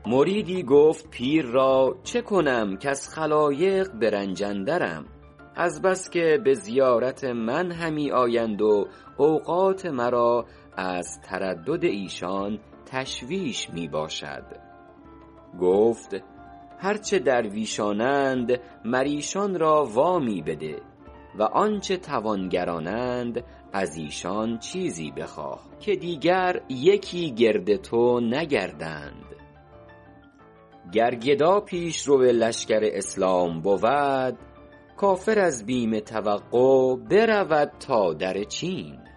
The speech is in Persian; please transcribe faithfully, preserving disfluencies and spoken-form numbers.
مریدی گفت پیر را چه کنم کز خلایق به رنج اندرم، از بس که به زیارت من همی آیند و اوقات مرا از تردد ایشان تشویش می باشد. گفت هر چه درویشانند مر ایشان را وامی بده و آنچه توانگرانند از ایشان چیزی بخواه که دیگر یکی گرد تو نگردند. گر گدا پیشرو لشکر اسلام بود، کافر از بیم توقع برود تا در چین.